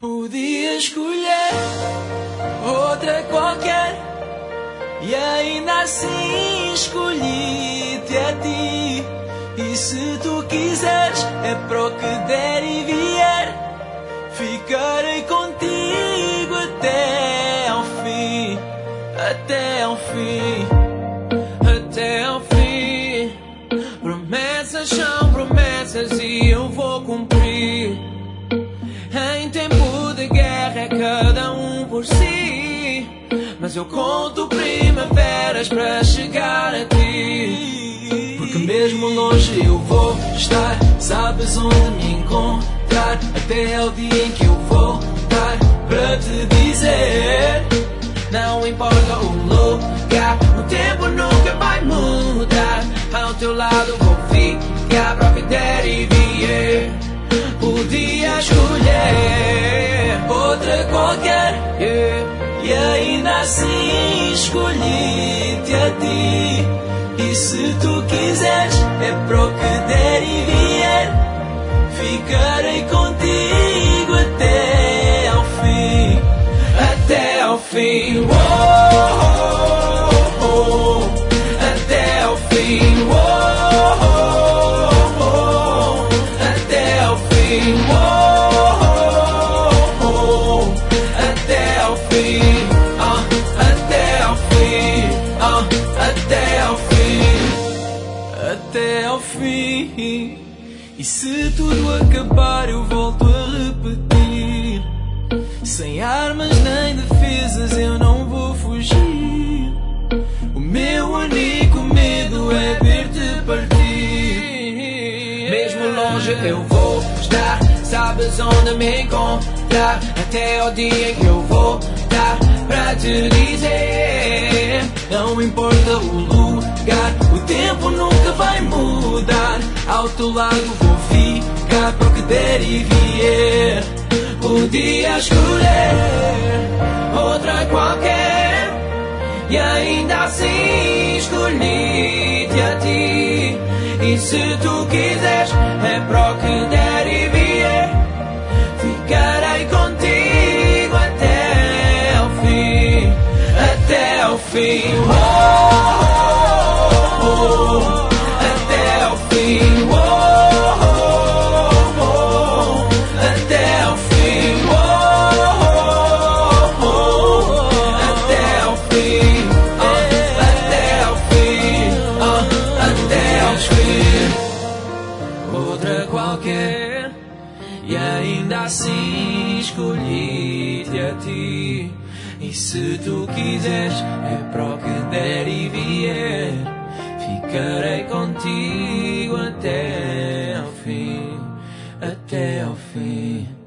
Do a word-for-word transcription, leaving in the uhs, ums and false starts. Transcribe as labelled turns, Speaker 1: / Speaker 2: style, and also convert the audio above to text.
Speaker 1: Podia escolher outra qualquer e ainda assim escolhi-te a ti. E se tu quiseres, é para o que der e vier, ficarei contigo até ao fim, até ao fim, até ao fim. Promessas são promessas e eu vou cumprir. Em tempo de guerra é cada um por si, mas eu conto primaveras para chegar a ti. Porque mesmo longe eu vou estar, sabes onde me encontrar, até ao dia em que eu voltar para te dizer. Não importa o lugar, o tempo nunca vai mudar. Ao teu lado vou ficar para o que der e vier. Podia escolher outra qualquer, yeah, e ainda assim escolhi-te a ti. E se tu quiseres, é para o que der e vier, ficarei contigo até ao fim, até ao fim. Oh, oh, oh, até ao fim. Oh, oh, oh, até ao fim, uh, até ao fim, uh, até ao fim, até ao fim. E se tudo acabar eu volto a repetir, sem armas nem defesas eu não vou fugir. O meu único medo é ver-te partir. Mesmo longe eu vou estar, sabes onde me encontrar, até ao dia em que eu voltar para te dizer. Não importa o lugar, o tempo nunca vai mudar. Ao teu lado vou ficar para o que der e vier. Podia escolher outra qualquer e ainda assim escolhi-te a ti. E se tu quiseres, é para o que der e vier, ficarei contigo até ao fim, até ao fim. Oh, oh, oh, até ao fim. Oh, oh, oh, até ao fim. Oh, oh, oh, até ao fim. Uh, até ao fim. Uh, até ao fim. Outra qualquer e ainda assim escolhi-te a ti. E se tu quiseres, é para o que der e vier, ficarei contigo até ao fim, até ao fim.